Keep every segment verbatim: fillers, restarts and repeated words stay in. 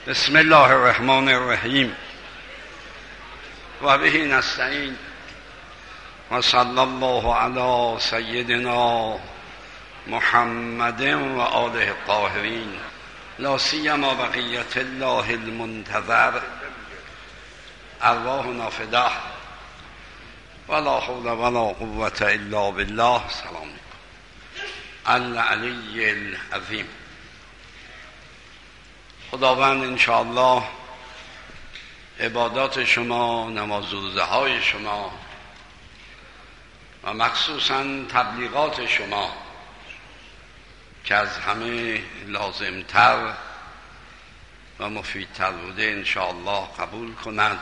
بسم الله الرحمن الرحیم و به نستعین و صلی الله علی سیدنا محمد و آله الطاهرین لا سیما بقیت الله المنتظر ارواحنا فداه ولا حول ولا قوة الا بالله. سلام العلی العظیم. خداوند انشاءالله عبادات شما، نماز و روزه های شما و مخصوصا تبلیغات شما که از همه لازمتر و مفیدتر بوده انشاءالله قبول کند.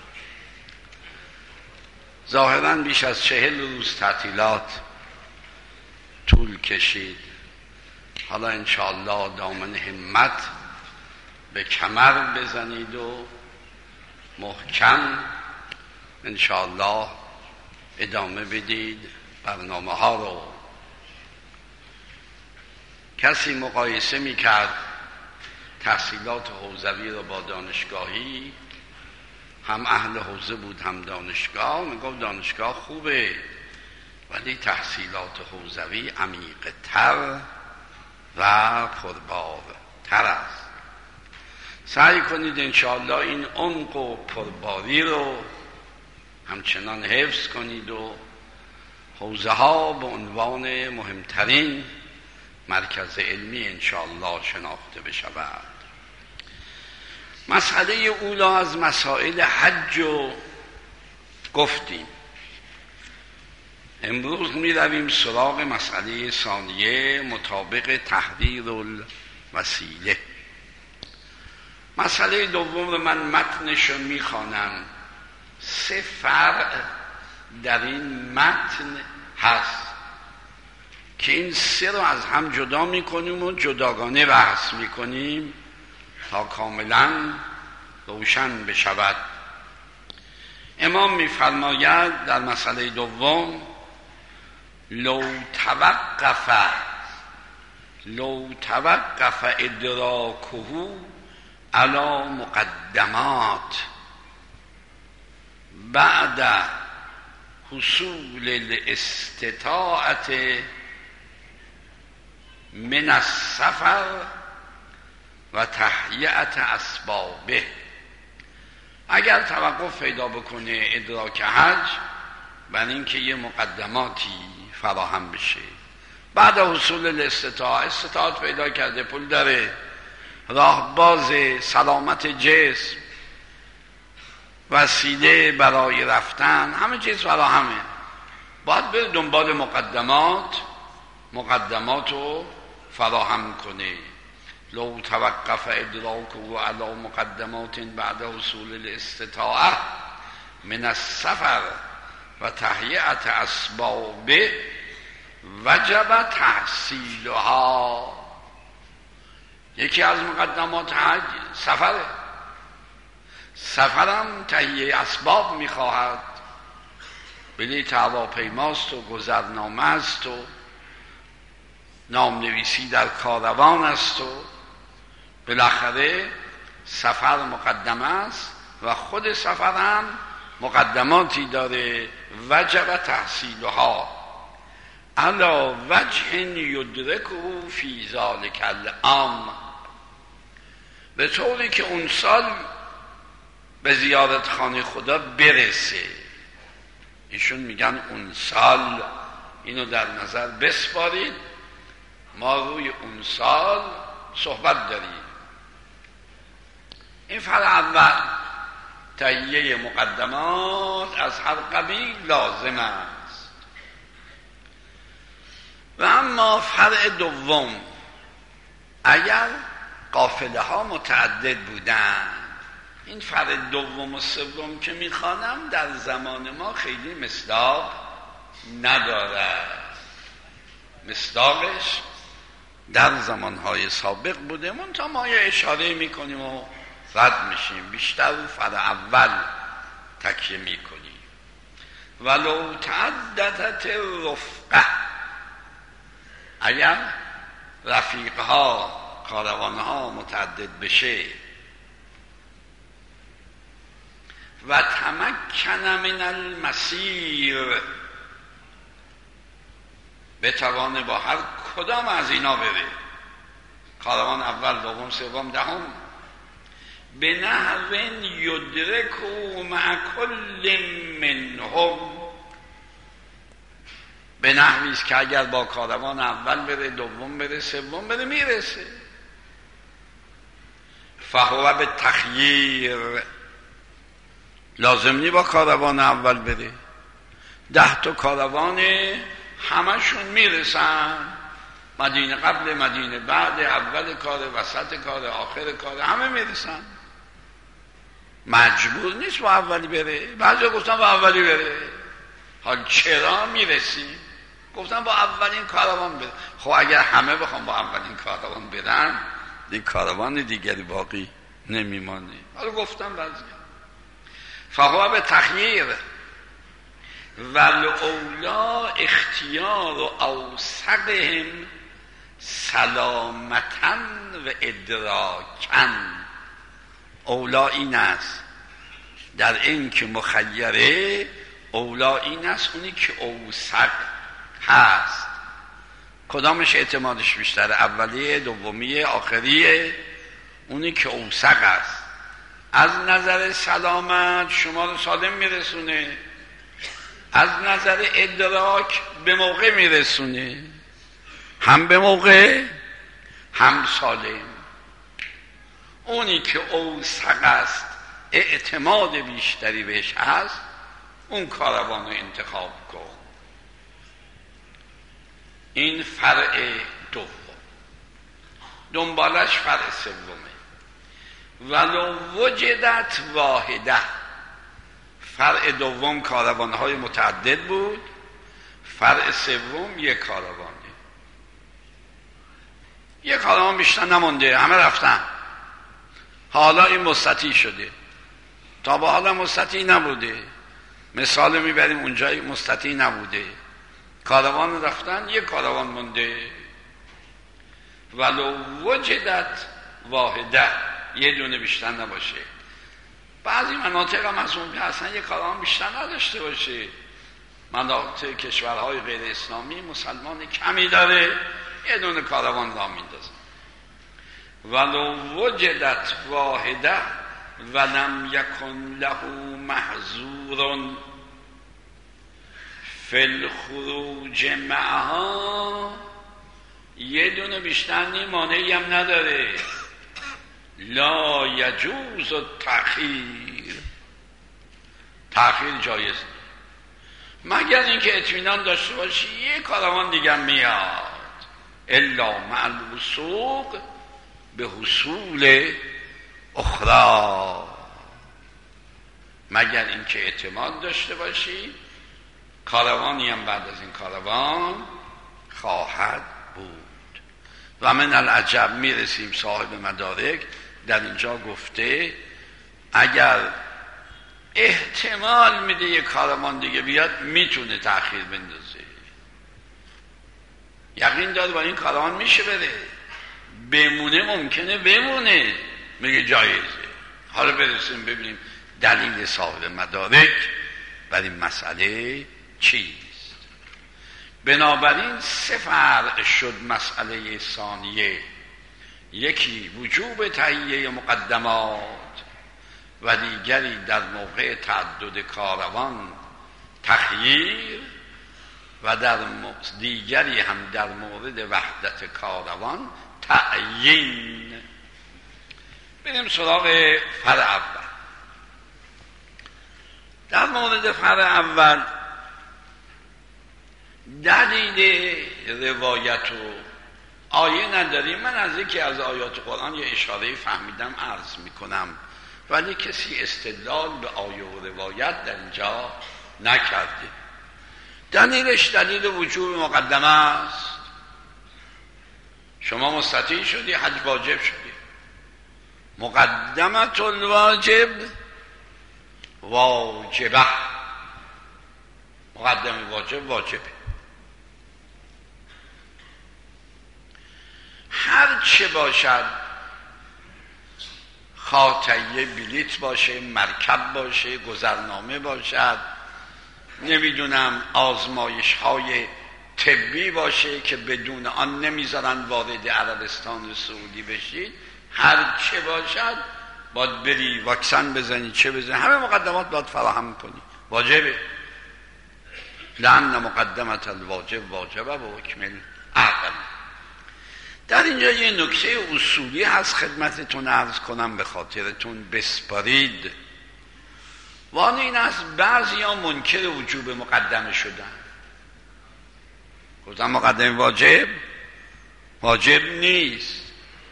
ظاهرا بیش از چهل روز تعطیلات طول کشید. حالا انشاءالله دامن همت به کمر بزنید و محکم انشاءالله ادامه بدید برنامه ها رو. کسی مقایسه میکرد تحصیلات حوزوی رو با دانشگاهی، هم اهل حوزه بود هم دانشگاه، میگفت دانشگاه خوبه ولی تحصیلات حوزوی عمیق تر و پربارتر است. سعی کنید انشاءالله این عمق و پرباری رو همچنان حفظ کنید و حوزه ها به عنوان مهمترین مرکز علمی انشاءالله شناخته بشود. مسئله اولا از مسائل حج رو گفتیم. امروز می رویم سراغ مسئله ثانیه مطابق تحریر الوسیله. مسئله دوم رو من متنش رو می خوانم. سه فرع در این متن هست که این سه رو از هم جدا می کنیم و جداگانه بحث می کنیم تا کاملا روشن بشود. امام می فرماید در مسئله دوم لو توقف لو توقف ادراکه علی مقدمات بعد حصول الاستطاعت من السفر و تهیئت اسبابه. اگر توقف پیدا بکنه ادراک حج بر اینکه یه مقدماتی فراهم بشه، بعد حصول الاستطاعت، استطاعت پیدا کرده، پول داره، راه باز، سلامت جسم، وسیله برای رفتن، همه چیز فراهمه، باید بره دنبال مقدمات مقدمات رو فراهم کنه. لو توقف ادراکه علی مقدمات بعد حصول الاستطاعه من السفر و تهیئت اسباب وجب تحصیلها. یکی از مقدمات حج سفره. سفرم تهیه اسباب میخواهد، بلیط هواپیماست و گذرنامه است و نامنویسی در کاروان است و بالاخره سفر مقدمه است و خود سفر هم مقدماتی داره. وجب تحصیلها علی وجه یدرکه فی ذلک العام، به طوری که اون سال به زیارت خانه خدا برسه. ایشون میگن اون سال، اینو در نظر بسپارید، ما روی اون سال صحبت داریم. این فرع اول تهیه مقدمات از هر قبیل لازم است. و اما فرع دوم، اگر قافله ها متعدد بودن، این فرع دوم و سوم که میخوانم در زمان ما خیلی مصداق ندارد. مصداقش در زمانهای سابق بوده، منتها ما یه اشاره میکنیم و رد میشیم، بیشتر فرع اول تکیه میکنیم. ولو تعددت رفقه، اگر رفیقها کاروانها متعدد بشه و تمکن من المسیر، بتوانه با هر کدام از اینا بره، کاروان اول، دوم، سوم، دهم، به نحو یدرک مع کل منهم، به نحوی است که اگر با کاروان اول بره، دوم بره، سوم بره، میرسه. فهو به تخییر، لازم نی با کاروان اول بره، ده تا کاروان همشون میرسن، مدینه قبل، مدینه بعد، اول کار، وسط کار، آخر کار، همه میرسن. مجبور نیست با اولی بره. بعضی گفتن با اولی بره. حال چرا میرسیم؟ گفتن با اولین کاروان بره. خب اگر همه بخوام با اولین کاروان برن، این کاروان دیگری باقی نمیمانه. حالا گفتم بعضی فهو به تخییر والاولا اختیار و اوثقهم سلامتاً و ادراکاً. اولا این است در این که مخیره، اولا این است اونی که اوثق هست. کدامش اعتمادش بیشتره؟ اولیه، دومیه، آخریه؟ اونی که اوثق است. از نظر سلامت شما رو سالم میرسونه، از نظر ادراک به موقع میرسونه، هم به موقع هم سالم. اونی که اوثق است، اعتماد بیشتری بهش هست، اون کاروان رو انتخاب کن. این فرع دوم. دنبالش فرع سومه. ولو وجدت واحده. فرع دوم کاروانهای متعدد بود، فرع سوم یک کاروانه. یک کاروان بیشتر نمونده، همه رفتن، حالا این مستطیع شده، تا با حالا مستطیع نبوده. مثال میبریم اونجای مستطیع نبوده، کاروان رفتن، یک کاروان مونده. ولو وجدت واحده، یه دونه بیشتر نباشه. بعضی مناطق هم از اون که اصلا یک کاروان بیشتر نداشته باشه. مناطق کشورهای غیر اسلامی مسلمان کمی داره، یه دونه کاروان را میندازن. ولو وجدت واحده ولم یکن له محظور فی الخروج معها، یه دونه بیشتر نی، مانعی هم نداره. لا یجوز التأخیر، تأخیر جایز مگر اینکه اطمینان داشته باشی یه کاروان دیگه میاد. الا مع الوثوق به حصول اخرى، مگر اینکه اعتماد داشته باشی کاروانی هم بعد از این کاروان خواهد بود. و من العجب میرسیم صاحب مدارک در اینجا گفته اگر احتمال میده یک کاروان دیگه بیاد میتونه تأخیر بندازه، یقین داره با این کاروان میشه بره، بمونه ممکنه بمونه، میگه جایزه. حالا برسیم ببینیم دلیل صاحب مدارک بر این مسئله چیست. بنابراین سه فرع شد مسئله ثانیه. یکی وجوب تهیه مقدمات و دیگری در موقع تعدد کاروان تخییر و در دیگری هم در مورد وحدت کاروان تعیین. بریم سراغ فرع اول. در مورد فرع اول دلیل روایت و آیه نداریم. من از یکی از آیات قرآن یه اشاره فهمیدم عرض میکنم، ولی کسی استدلال به آیه و روایت در اینجا نکرده. دلیلش دلیل وجوب مقدمه است. شما مستطیع شدی، حج واجب شدی، مقدمت الواجب واجبه، مقدم واجب واجبه. هر چه باشد خواه تهیه بلیط باشه، مرکب باشه، گذرنامه باشد، نمیدونم آزمایش های طبی باشه که بدون آن نمیذارن وارد عربستان سعودی بشید، هر چه باشد باید بری واکسن بزنی، چه بزنی، همه مقدمات باید فراهم کنی، واجبه. لأن مقدمت الواجب واجبه و حکم العقل. در اینجا یه نکته اصولی هست خدمتتون عرض کنم به خاطرتون بسپارید. وان این است بعضی ها منکر وجوب مقدمه شدن، گفتن مقدمه واجب واجب نیست.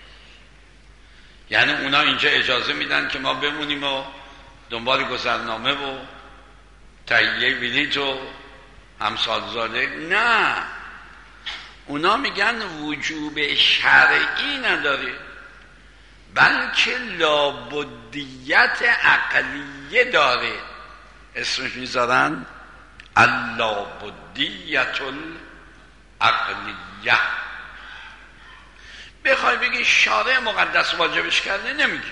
یعنی اونا اینجا اجازه میدن که ما بمونیم و دنبال گذرنامه و تهیه بلیط و همسال زاده. نه، اونا میگن وجوب شرعی نداره، بلکه لابدیت عقلیه داره. اسمش میذارن اللابدیت العقلیه. بخوای بگی شارع مقدس واجبش کرده، نمیگی،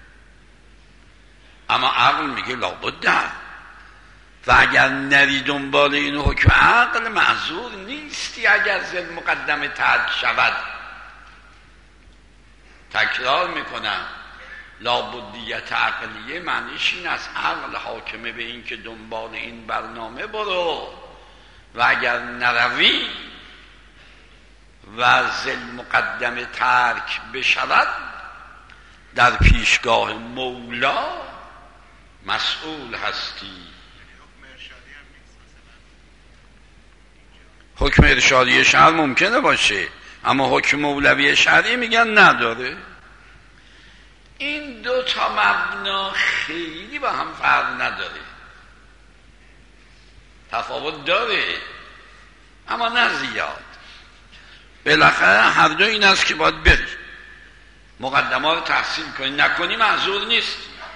اما عقل میگه لابده. و اگر نری دنبال این حکم عقل معذور نیستی اگر ذل مقدمه ترک شود. تکرار میکنم، لابدیت عقلیه معنیش این است عقل حاکمه به این که دنبال این برنامه برو و اگر نروی و ذل مقدمه ترک بشود در پیشگاه مولا مسئول هستی. حکم ارشادی شرع ممکنه باشه، اما حکم مولوی شرعی میگن نداره. این دو تا مبنا خیلی با هم فرق نداره، تفاوت داره اما نه زیاد. بالاخره هر دو این است که باید بری مقدمات رو تحصیل کنی، نکنی معذور نیست.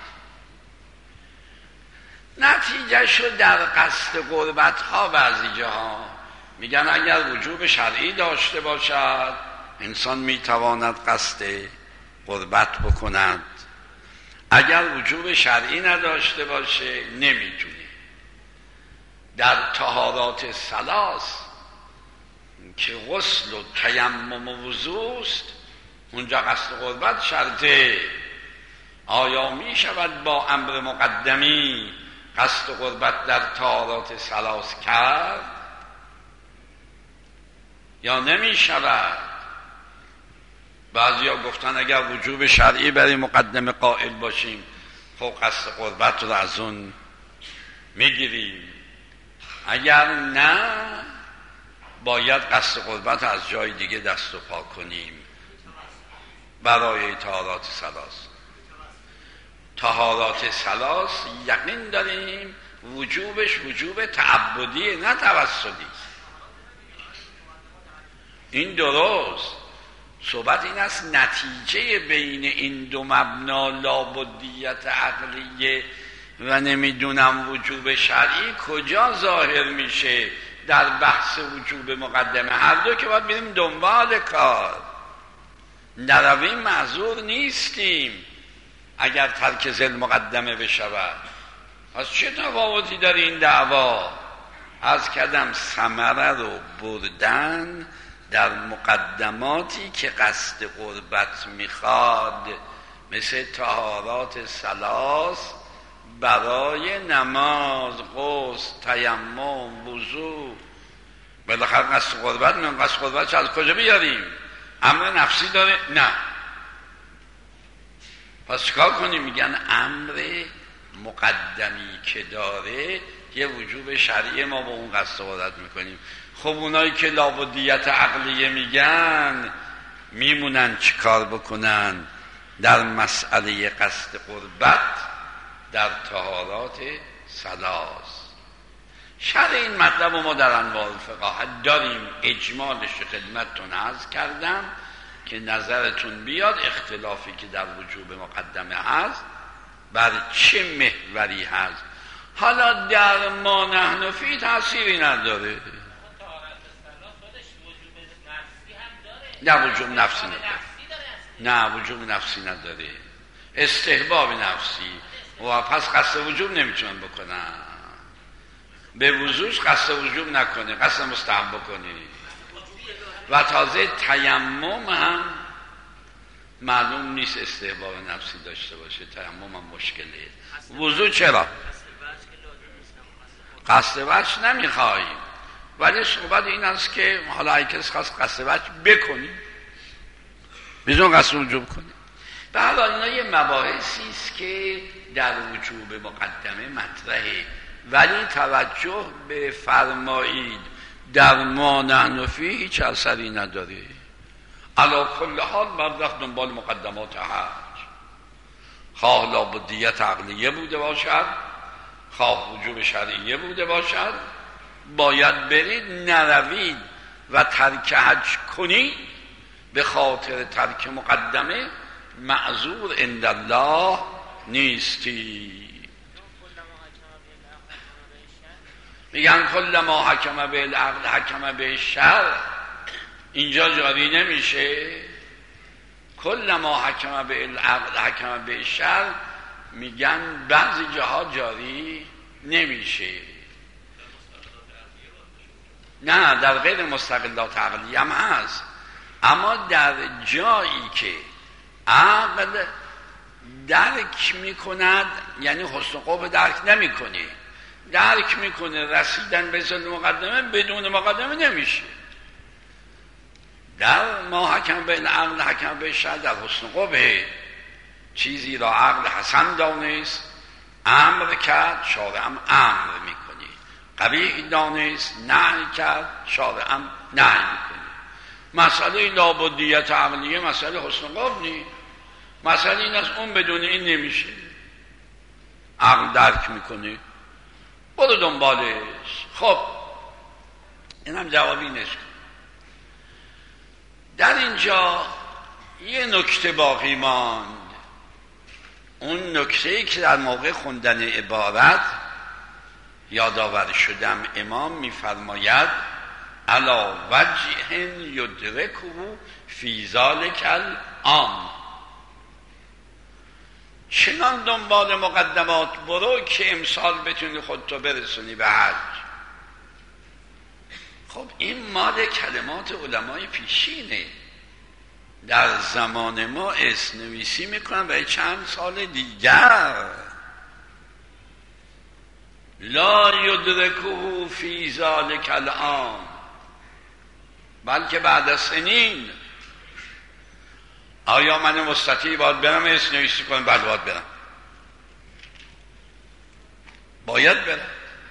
نتیجه شد در قصد قربت ها بعضی جاها میگن اگر وجوب شرعی داشته باشد انسان میتواند قصد قربت بکند، اگر وجوب شرعی نداشته باشه نمیتونه. در طهارات ثلاث که غسل و تیمم و وضو است اونجا قصد قربت شرطه. آیا می شود با امر مقدمی قصد قربت در طهارات ثلاث کرد یا نمی شود؟ بعضی ها گفتن اگر وجوب شرعی برای مقدمه قائل باشیم خب قصد قربت رو از اون میگیریم، اگر نه باید قصد قربت از جای دیگه دست و پا کنیم برای طهارات ثلاث. طهارات ثلاث یقین داریم وجوبش وجوب تعبدی نه توسلی. این درست. صحبت این است نتیجه بین این دو مبنا لابدیت عقلیه و نمیدونم وجوب شرعی کجا ظاهر میشه در بحث وجوب مقدمه. هر دو که باید بریم دنبال کار، نرویم معذور نیستیم اگر ترک ذل مقدمه بشود. از چه تفاوتی در این دعوا؟ از کدم ثمره رو بردن در مقدماتی که قصد قربت میخواد، مثل طهارات ثلاث برای نماز، غسل، تیمم، وضو. بالاخره قصد قربت من قصد قربت از کجا بیاریم؟ امر نفسی داره؟ نه. پس چیکار کنیم؟ میگن امر مقدمی که داره یه وجوب شرعی ما با اون قصد قربت میکنیم. خب اونایی که لابدیت عقلیه میگن میمونن چیکار بکنن در مسئله قصد قربت در طهارات ثلاث؟ شرح این مطلب ما در انواع الفقاهت داریم، اجمالش خدمتتون عرض کردم که نظرتون بیاد اختلافی که در وجوب مقدمه هست بر چه محوری هست. حالا در ما نحن فی تأثیری نداره، نه وجوب نفسی نداره، نه وجوب نفسی نداره. استحباب نفسی و پس قصد وجوب نمیتونن بکنن. به وضوش قصد وجوب نکنه، قصد مستحب بکنه. و تازه تیمم هم معلوم نیست استحباب نفسی داشته باشه، تیمم هم مشکله. وضو چرا؟ قصد وجه نمیخوایم، ولی صحبت این است که حالا اگه کسی خواست قصد وجه بکنیم بدون قصد وجوب کنیم. به حال اینا یه مباحثی است که در وجوب مقدمه مطرحه، ولی توجه به فرمایید در ما نحن فیه هیچ اثری نداره. علی کل حال مرد دنبال مقدمات حج، خواه لابدیت عقلیه بوده باشد، خواه وجوب شرعیه بوده باشد، باید برید. نروید و ترک حج کنید به خاطر ترک مقدمه معذور عند الله نیستی. میگن کل ما حکم به العقل حکم به شر، اینجا جاری نمیشه. کل ما حکم به العقل حکم به شر میگن بعضی جاها جاری نمیشه. نه، در غیر مستقلات عقلی هم هست، اما در جایی که عقل درک میکند، یعنی حسن قوه درک نمیکنه، درک میکنه رسیدن به ظل مقدمه بدون مقدمه نمیشه. در ما حکم به العقل حکم به شر، در حسن قوه چیزی را عقل حسن دانست امر کرد، شارعم امر میکنه. قبیح دانست نهی کرد، شارعم نهی میکنه. مسئله لابدیت عقلیه مسئله حسن قوه نیست، مسئله این است اون بدون این نمیشه. عقل درک میکنه، برو دنبالش. خب این هم جوابی نشکن. در اینجا یه نکته باقی ماند. اون نکته‌ای که در موقع خوندن عبارت یادآور شدم، امام میفرماید علی وجه یدرکه فی ذلک العام، چنان دنبال مقدمات برو که امسال بتونی خودتو برسونی به حج. خب این مال کلمات علمای پیشینه. در زمان ما اسنویسی میکنن برای چند سال دیگر. لا یدرکه فی ذلک العام، بلکه بعد از سنین. آیا من مستطیع باید برم اسنویسی کنم؟ بله باید برم، باید برم،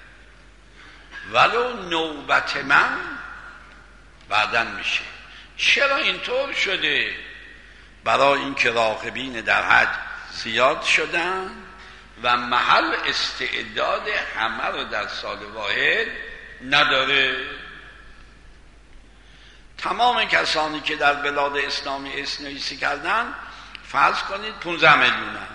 ولو نوبت من بعداً میشه. چرا اینطور شده؟ برای اینکه راغبین در حج زیاد شدن و محل استعداد همه رو در سال واحد نداره. تمام کسانی که در بلاد اسلامی اسنویسی کردن فرض کنید پونزده میلیون هم.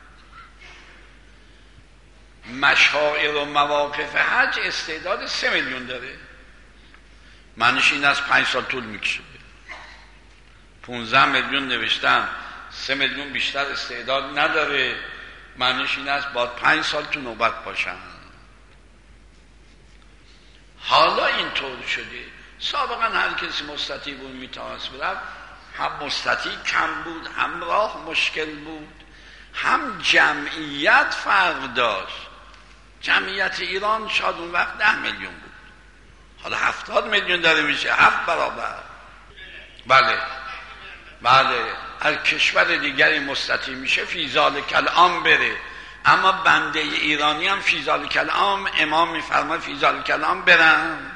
مشاعر و مواقف حج استعداد سه میلیون داره. معنیش این از پنج سال طول میکشه. پونزده میلیون نوشتن، سه میلیون بیشتر استعداد نداره، معنیش این است باید پنج سال تو نوبت باشن. حالا اینطور شده. سابقا هر کسی مستطیع بود میتوانست برد، هم مستطیع کم بود، هم راه مشکل بود، هم جمعیت فرق داشت. جمعیت ایران شاید اون وقت ده میلیون بود، حالا هفتاد میلیون داره میشه، هفت برابر. بله بله، هر کشور دیگری مستطیع میشه فی ذلک العام بره، اما بنده ایرانی هم فی ذلک العام امام میفرماید فی ذلک العام برم.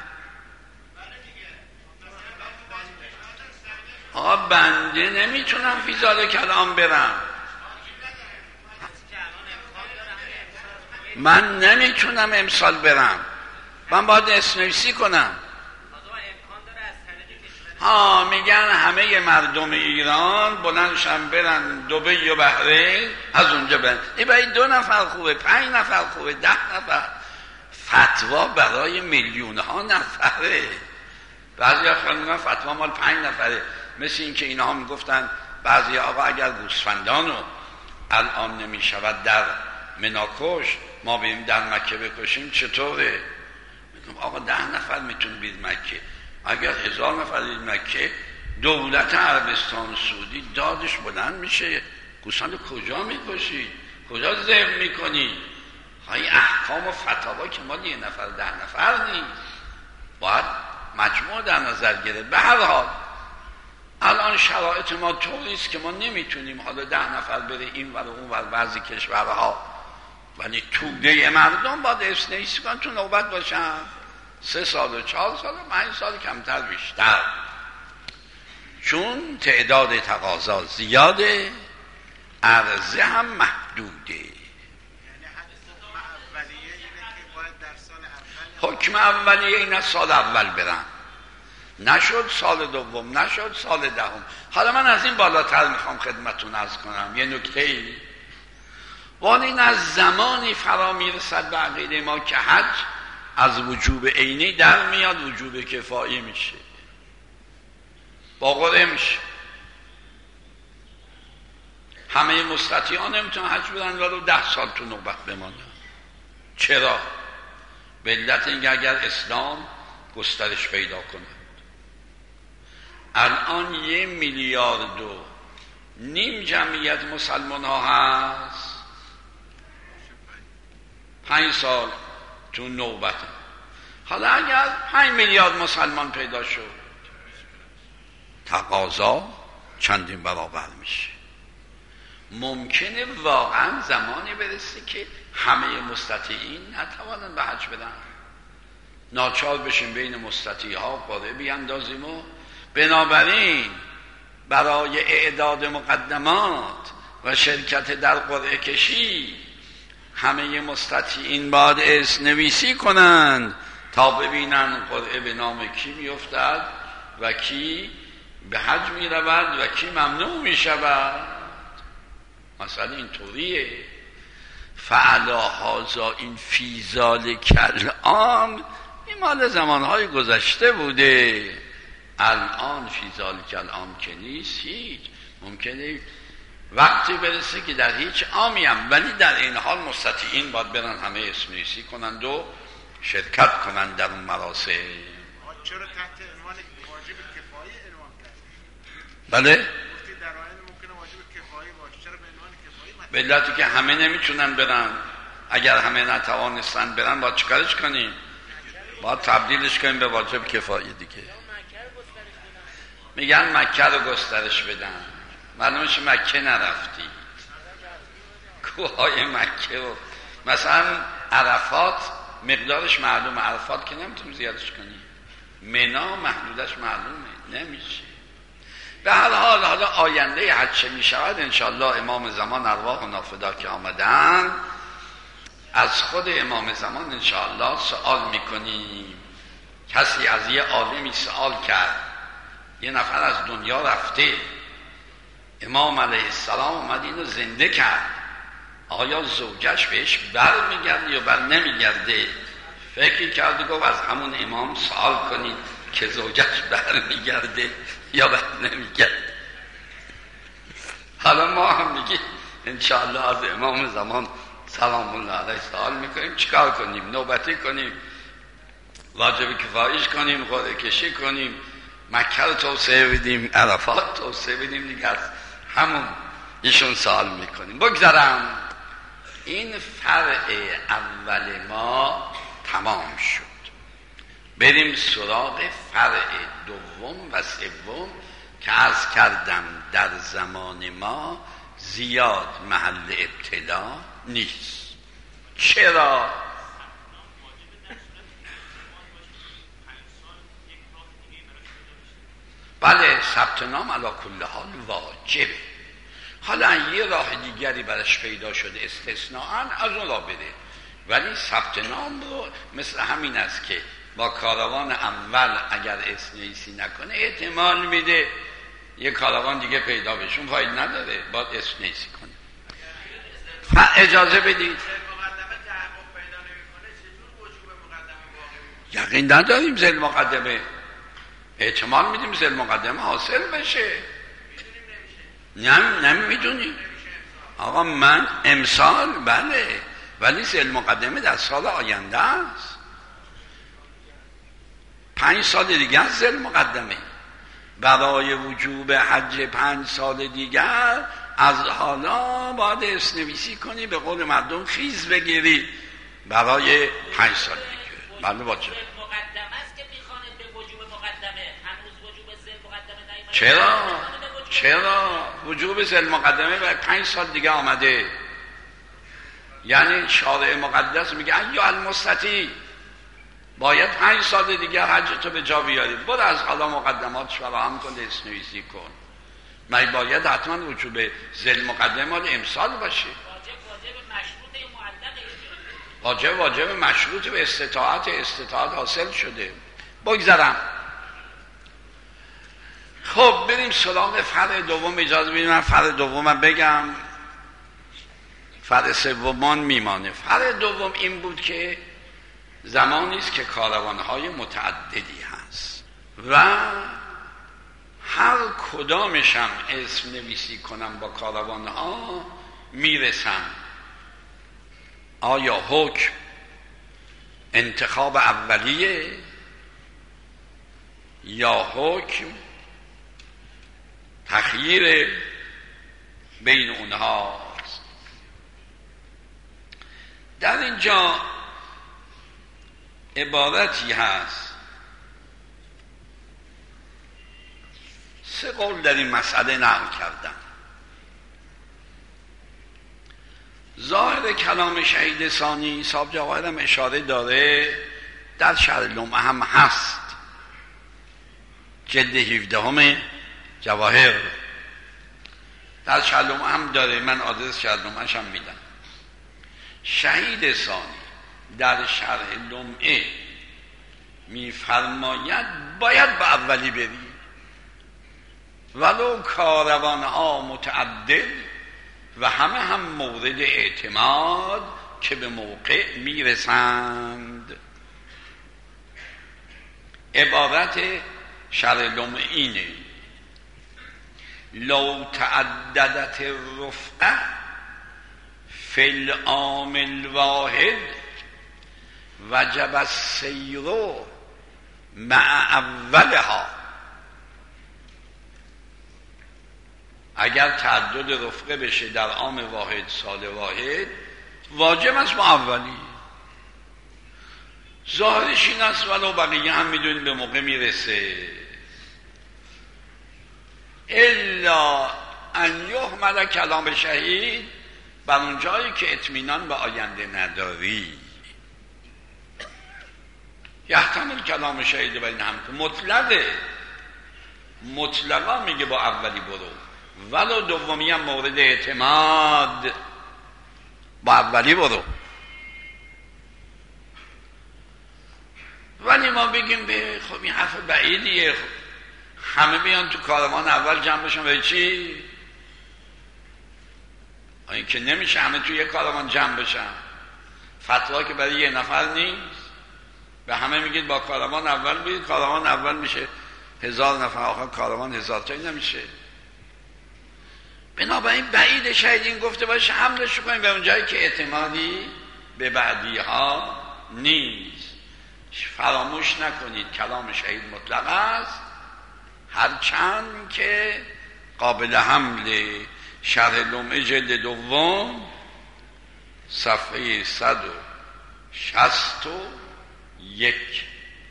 آقا بنده نمیتونم فی ذلک العام برم، من نمیتونم امسال برم، من باید اسنویسی کنم. ها میگن همه مردم ایران بلندشن برن دبی و بحرین، از اونجا برن. ای باید دو نفر خوبه، پنج نفر خوبه، ده نفر. فتوا برای میلیون ها نفره. بعضی ها خیلی فتوا مال پنج نفره. مثل این که اینا ها میگفتن بعضی آقا اگر گوسفندان رو الان نمی شود در منا کشت، ما بریم در مکه بکشیم چطوره؟ میگم آقا ده نفر میتون بید مکه، اگر هزار نفر بید مکه دولت عربستان سعودی دادش بلند میشه. گوسفند کجا میکشید؟ کجا ذبح میکنید؟ های احکام و فتاوا که مال یه نفر ده نفر نیست، باید مجموع در نظر گرفت. به هر حال الان شرایط ما طوری است که ما نمیتونیم حالا ده نفر بره این ور و اون ور بعضی کشورها، ولی توده مردم باید اسنیسی کن تو نوبت باشن سه سال و چهار سال و پنج سال کمتر بیشتر، چون تعداد تقاضا زیاده، عرضه هم محدوده. حکم اولیه این از سال اول برن، نشد سال دوم، نشد سال دهم. حالا من از این بالاتر میخوام خدمتون عرض کنم یه نکته ای، ولی این از زمانی فرا میرسد به عقیده ما که حج از وجوب عینی در میاد وجوب کفایی میشه، با قرعه میشه. همه مستطیعان نمیتونن حج برن ولو ده سال تو نوبت بمانن. چرا؟ به علت اینکه اگر اسلام گسترش پیدا کنه، الان یه میلیارد و نیم جمعیت مسلمان ها هست، پنج سال تو نوبت. حالا اگر پنج میلیارد مسلمان پیدا شد، تقاضا چندین برابر میشه. ممکنه واقعا زمانی برسه که همه مستطیعین نتوانن به حج بدن، ناچار بشیم بین مستطیع ها قرعه بیندازیم و بنابراین برای اعداد مقدمات و شرکت در قرعه کشی همه مستطیعین باید اسم نویسی کنند تا ببینن قرعه به نام کی میافتد و کی به حج می رود و کی ممنوع می شود. مثلا این طوریه. فعلا هازا این فیزال کلام این مال زمانهای گذشته بوده، الان فیزال کلام که نیست. هیچ ممکنه وقتی برسه که در هیچ عامی هم، ولی در این حال مستطیعین باید برن همه اسم نویسی کنند و شرکت کنند در اون مراسم. چرا تحت عنوان واجب کفایی عنوان کرد؟ بله؟ گفتی در آیین ممکنه واجب کفایی باشه، چرا به عنوان کفایی مطلب؟ به علتی که همه نمیتونن برن. اگر همه نتوانستن برن باید چیکارش کنیم؟ باید تبدیلش کنیم به واجب کفایی دیگه. میگن مکه رو گسترش بدن. معلومه که مکه نرفتی، کوههای مکه رو مثلا عرفات مقدارش معلومه، عرفات که نمیتونیم زیادش کنیم، منا محدودش معلومه نمیشه. به هر حال حالا آینده حج چه میشود انشاءالله امام زمان ارواح و نافدا که آمدن از خود امام زمان انشاءالله سوال میکنیم. کسی از یه عالمی سوال کرد، یه نفر از دنیا رفته، امام علیه السلام اومد اینو زنده کرد، آیا زوجش بهش بر میگرده یا بر نمیگرده؟ فکر کرد و گفت از همون امام سوال کنید که زوجش بر میگرده یا بر نمیگرده. حالا ما هم میگیم انشاءالله از امام زمان سلام الله علیه سوال میکنیم، چیکار کنیم؟ نوبتی کنیم، واجب کفاییش کنیم، قرعه کشی کنیم، مکه رو توسعه بدیم، عرفات توسعه بدیم دیگه، از همون ایشون سوال میکنیم. بگذارم این فرع اول ما تمام شد، بریم سراغ فرع دوم و سوم که عرض کردم در زمان ما زیاد محل ابتلا نیست. چرا؟ بله ثبت نام علی کل حال واجبه. حالا یه راه دیگری برش پیدا شده استثناءً از اون راه بده، ولی ثبت نام رو مثل همین است که با کاروان اول اگر اسنیسی نکنه احتمال میده یه کاروان دیگه پیدا بشون فایده نداره، باید اسنیسی کنه. اجازه بدید یقین نداریم زل مقدمه، احتمال میدیم زل مقدمه حاصل بشه. نمی نمیدونیم. آقا من امسال بله، ولی ذیل مقدمه در سال آینده است، پنج سال دیگر ذیل مقدمه. برای وجوب حج پنج سال دیگر از حالا باید اسنویسی کنی، به قول مردم خیز بگیری برای پنج سال دیگر. بله واجب مقدمه است که میخوانه به وجوب مقدمه، هنوز وجوب ذیل مقدمه نیامده. چرا؟ چرا؟ وجوب ذیل مقدمه برای پنج سال دیگه آمده. یعنی شارع مقدس میگه ایها المستطیع، باید پنج سال دیگه حج تو به جا بیاری، برو از حالا مقدمات فراهم کن، اسنویسی کن. من باید حتما وجوب ذیل مقدمه مال امسال باشه. واجب واجب مشروط به استطاعت، استطاعت حاصل شده. بگذارم. خب بریم سراغ فرع دوم. اجازه بدید من فرع دومم بگم، فرع سومان میمانه. فرع دوم این بود که زمانی است که کاروانهای متعددی هست و هر کدامشم اسم نویسی کنم با کاروانها میرسم. آیا حکم انتخاب اولیه یا حکم تخییر بین اونهاست؟ در اینجا عبارتی هست، سه قول در این مسئله نقل کردم. ظاهر کلام شهید ثانی صاحب جواهر هم اشاره داره، در شرح لمعه هم هست، جلد هفده هم جواهر در شرح لمعه هم داره، من آدرس شرح لمعه‌ش هم میدم. شهید ثانی در شرح لمعه میفرماید باید به اولی بری ولو کاروانها متعدد و همه هم مورد اعتماد که به موقع میرسند. عبارت شرح لمعه اینه: لو تعددت الرفقه فی العام الواحد وجب السیر مع اولها. اگر تعدد رفقه بشه در عام واحد، سال واحد، واجب است با اولی. ظاهرش این است ولو بقیه هم میدونیم به موقع میرسه، الا ان یحمل کلام شهید بر اون جایی که اطمینان به آینده نداری. یحتمل کلام شهید و این هم که مطلقه، مطلقا میگه با اولی برو، ولو دومی هم مورد اعتماد، با اولی برو. ولی ما بگیم به خب این حرف بعیدیه، همه بیان تو کاروان اول جمع بشن به چی؟ این که نمیشه همه تو یک کاروان جمع بشن. فتوا که برای یه نفر نیست، به همه میگید با کاروان اول بید، کاروان اول میشه هزار نفر، آخر کاروان هزار تایی نمیشه. بنابراین بعید شاید این گفته باشه حملش کنیم به اون جایی که اعتمادی به بعدی ها نیست. فراموش نکنید کلام شهید مطلق است، هرچند که قابل حمل. شرح لمعه جلد دوم صفحه صد و شصت و یک.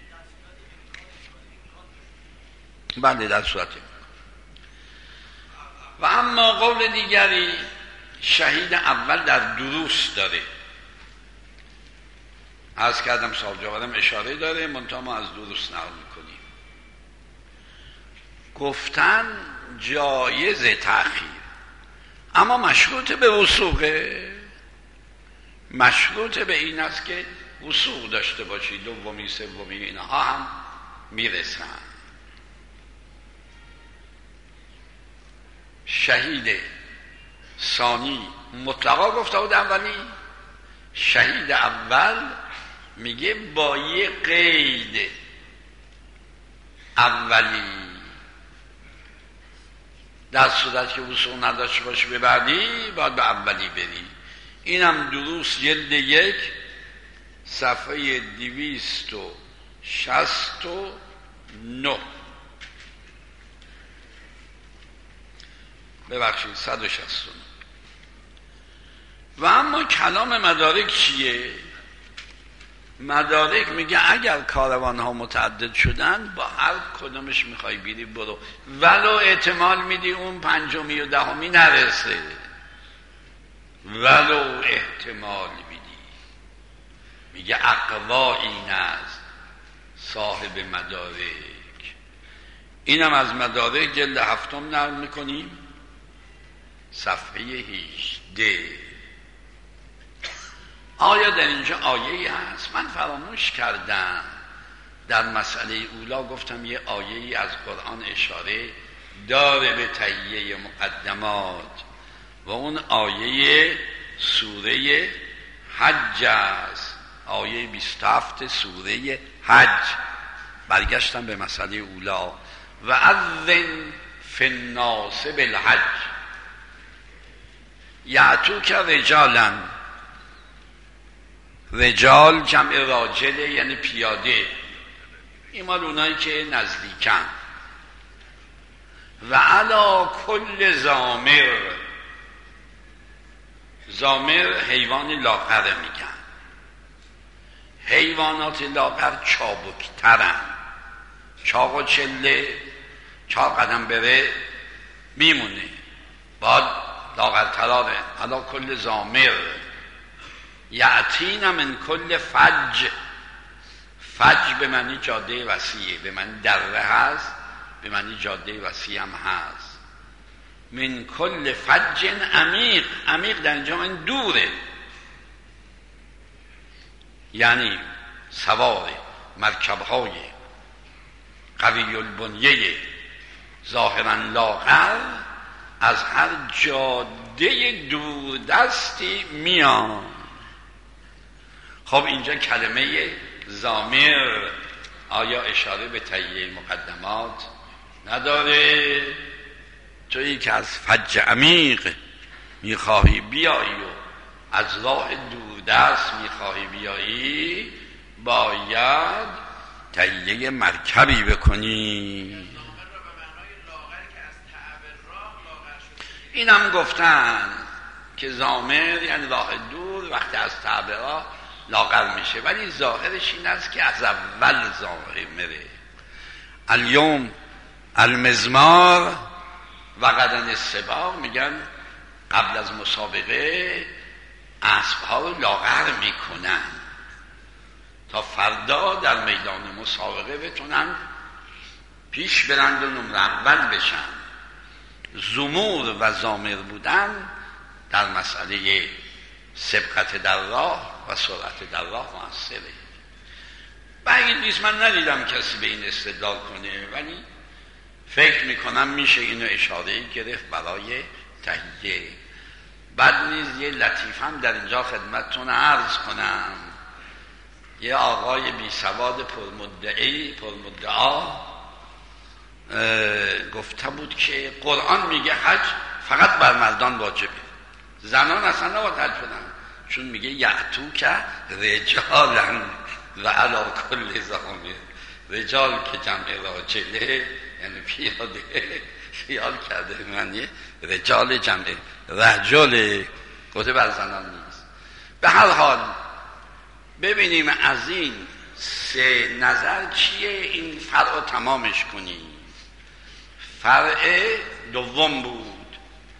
بله در صورت. و اما قول دیگری شهید اول در دروس داره، عرض کردم صاحب جوادم اشاره داره، منتها ما از دروس نقل میکنیم. گفتن جایز تأخیر، اما مشروط به وثوقه، مشروط به این است که وثوق داشته باشی، دومی سومی اینها هم میرسن. شهید ثانی مطلقا گفته بود اولی، شهید اول میگه با یه قید اولی. در صورت که وصول نداشته باشی به بعدی باید به اولی بری. اینم دروس جلد یک صفحه دویست و شست و نه ببخشید صد و شست و نه. و اما کلام مدارک چیه؟ مدارک میگه اگر کاروان ها متعدد شدن با هر کدومش میخوای بیری برو، ولو احتمال میدی اون پنجمی و دهمی نرسه، ولو احتمال میدی. میگه اقوا این است صاحب مدارک. اینم از مدارک جلد هفتم نقل میکنیم صفحه هجده. آیا در اینجا آیه‌ای هست؟ من فراموش کردم در مسئله اولا گفتم یه آیه‌ای از قرآن اشاره داره به تهیه مقدمات و اون آیه سوره حج است، آیه بیست و هفت سوره حج. برگشتم به مسئله اولا و اذن فی الناس بالحج یأتوک رجالا. رجال جمع راجله یعنی پیاده، این مال اونایی که نزدیکن. و علا کل زامر، زامر حیوان لاغر میگن، حیوانات لاغر چابکترن، چاق و چله چهار قدم بره میمونه، باید لاغرتراره. علا کل زامر یعتین من کل فج. فج به معنی جاده وسیعه، به معنی دره هست، به معنی جاده وسیع هم هست. من کل فج عمیق، عمیق در اینجا من دوره، یعنی سوار مرکب‌های قوی البنیه ظاهراً لاغر از هر جاده دوردستی میان. خب اینجا کلمه زامر آیا اشاره به تهیه مقدمات نداره؟ تویی که از فج عمیق میخواهی بیایی و از راه دوردست میخواهی بیایی، باید تهیه مرکبی بکنی. اینم گفتن که زامر یعنی راه دور وقتی از تعب راه لاغر میشه، ولی ظاهرش این است که از اول زامره. الیوم المزمار و قدن السباق، میگن قبل از مسابقه اسب ها رو لاغر میکنن تا فردا در میدان مسابقه بتونن پیش برند و نمره اول بشن. زمور و زامر بودن در مسئله سبقت در راه و سرعت در راه موثره. بعید نیست، من ندیدم کسی به این استدلال کنه، ولی فکر میکنم میشه اینو اشاره گرفت برای تهیه. بعد نیز یه لطیف هم در اینجا خدمتتون عرض کنم. یه آقای بی سواد پرمدعی پرمدعا گفته بود که قرآن میگه حج فقط بر مردان واجبه، زنان اصلا نباید حج کنن، چون میگه یعتو که رجالن و علا کل زامر. رجال که جمع راجله یعنی پیاده، خیال کرده معنی رجال جمع رجل، گفته بر زنان نیست. به هر حال ببینیم از این سه نظر چیه، این فرع تمامش کنیم. فرع دوم بود،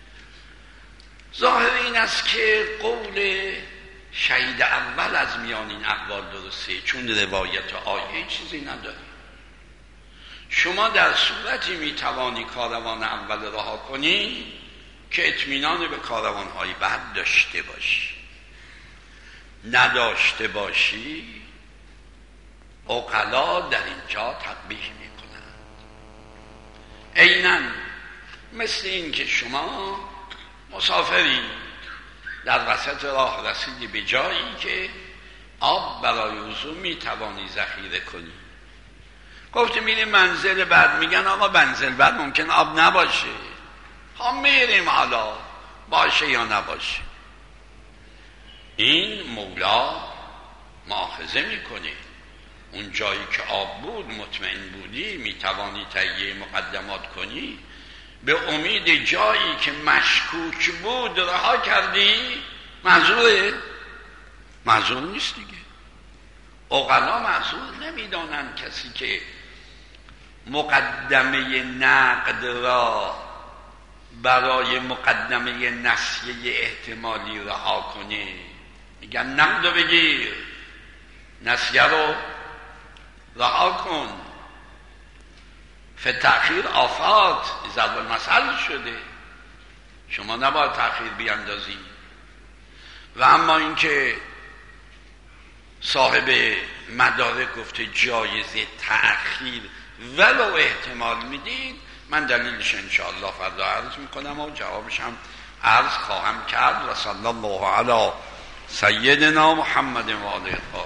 ظاهر این است که قول شهید اول از میان این اقوال درسته، چون روایت آیه چیزی نداره. شما در صورتی میتوانی کاروان اول رها کنی که اطمینان به کاروان‌های بعد داشته باشی. نداشته باشی عقلا در اینجا تقبیح میکنند. عیناً مثل این که شما مسافری در وسط راه رسیدی به جایی که آب برای وضو میتوانی ذخیره کنی، گفتی میری منزل بعد، میگن آقا منزل بعد ممکن آب نباشه، ها میریم حالا باشه یا نباشه. این مولا مؤاخذه میکنه. اون جایی که آب بود مطمئن بودی میتوانی تهیه مقدمات کنی، به امید جایی که مشکوک بود رها کردی. معذوره؟ معذور نیست دیگه. عقلا معذور نمیدانن کسی که مقدمه نقد را برای مقدمه نسیه احتمالی رها کنه. میگن نقد رو بگیر، نسیه رو رها کن. فتأخیر آفات ضرب المثل شده، شما نباید تأخیر بیاندازی. و اما اینکه صاحب مدارک گفته جایزه تأخیر ولو احتمال میدید، من دلیلش انشاءالله فردا عرض میکنم و جوابش هم عرض خواهم کرد. و صلی الله علی سیدنا محمد و آله